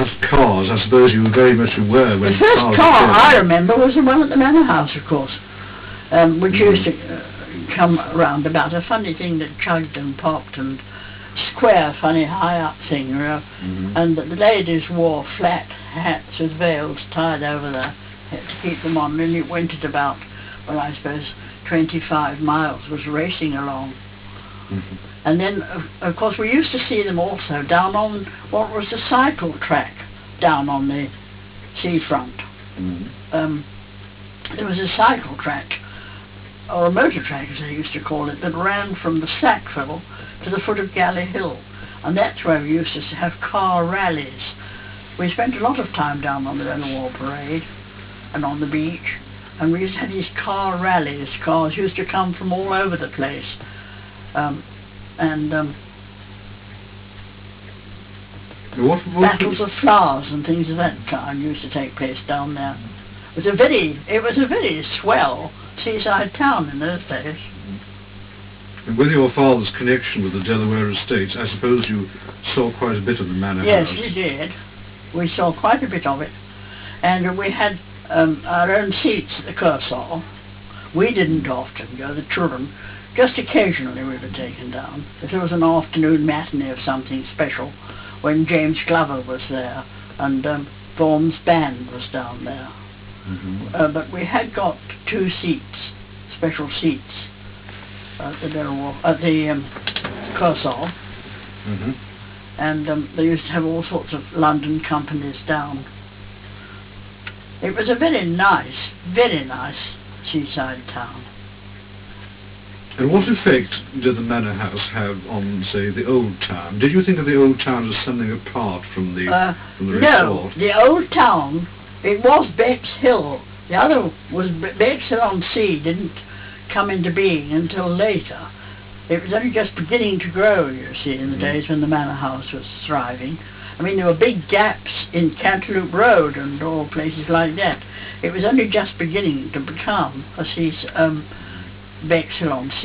first cars, I suppose you were very much aware when the first cars car appeared. I remember was the one at the Manor House, of course, which used to come round about, a funny thing that chugged and popped, and square, funny, high-up thing, you know. And the ladies wore flat hats with veils tied over their head to keep them on, and it went at about, well, I suppose 25 miles, was racing along. And then, of course, we used to see them also down on what was the cycle track down on the seafront. There was a cycle track, or a motor track as they used to call it, that ran from the Sackville to the foot of Galley Hill, and that's where we used to have car rallies. We spent a lot of time down on the War Parade and on the beach, and we used to have these car rallies. Cars used to come from all over the place, battles of flowers and things of that kind used to take place down there. It was a very swell seaside town in those days. And with your father's connection with the Delaware estates, I suppose you saw quite a bit of the Manor House. Yes, we did. We saw quite a bit of it. And we had our own seats at the Kersal. We didn't often go, the children. Just occasionally we were taken down. If there was an afternoon matinee of something special, when James Glover was there, and Vaughan's band was down there. But we had got 2 seats, special seats, at the Kersal, and they used to have all sorts of London companies down. It was a very nice seaside town. And what effect did the Manor House have on, say, the Old Town? Did you think of the Old Town as something apart from the resort? No, the Old Town, it was Bexhill. The other was Bexhill-on-Sea, didn't come into being until later. It was only just beginning to grow, you see, in the days when the Manor House was thriving. I mean, there were big gaps in Cantaloupe Road and all places like that. It was only just beginning to become a Bexhill-on-Sea.